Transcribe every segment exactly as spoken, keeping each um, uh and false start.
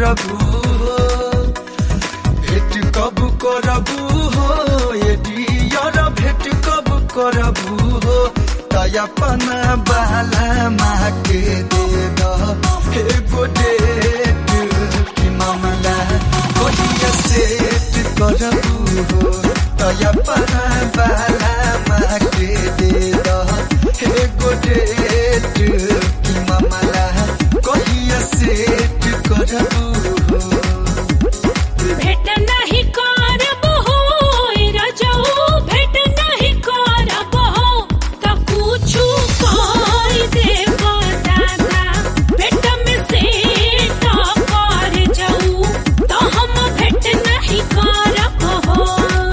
करबू हो भेट कब करबू हो ये डियर भेट कब करबू हो तयपना बाला माँ के दे दो एगो डेट की मामला कहिया सेट करबू हो तयपना बाला माँ के दे दो एगो डेट की मामला कहिया सेट करबू हो भेट नहीं करबू हो रजऊ भेट नहीं करबू हो त कुछु कर देबो दादा भेट में से तो कर जाऊ तो हम भेट नहीं करबू हो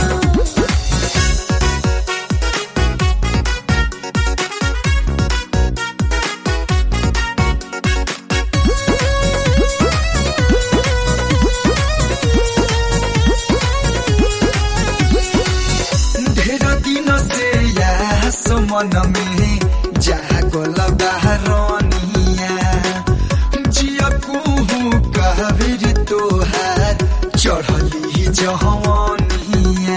मन में जागल बहरनिया जिया कुहू कहबिर तोहार चढ़ली जहनिया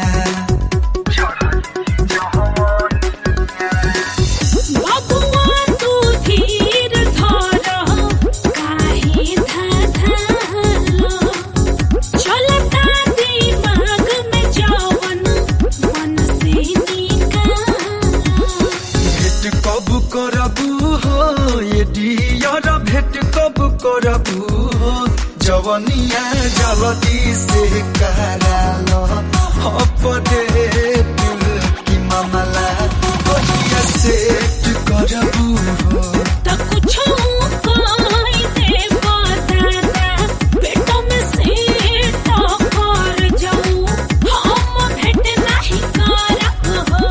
बबुआ तू धीर धर काहे धाधालो चलता दिमाग में जवन मन से कब करबू हो ये डियर भेट कब करबू हो जवनिया जल्दी से करालो अपडेट की मामला कहिया सेट करबू हो त कुछो कर देबो दादा भेट में से तो कर जाऊ हम भेट नहीं करब हो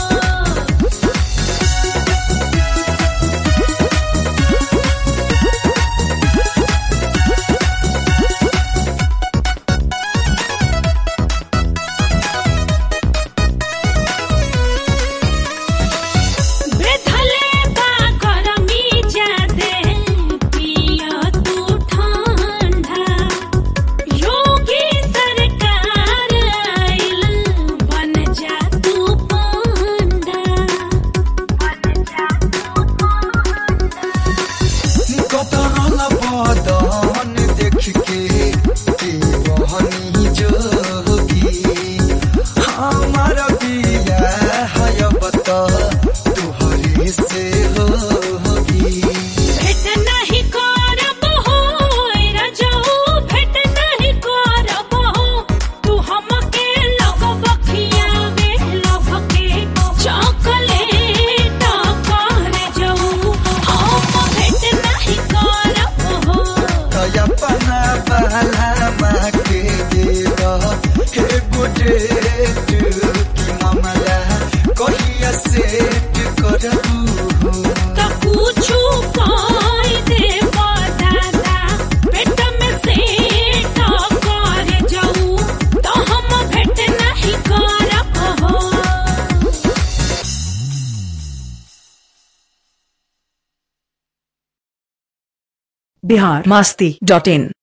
बिहार मस्ती डॉट इन।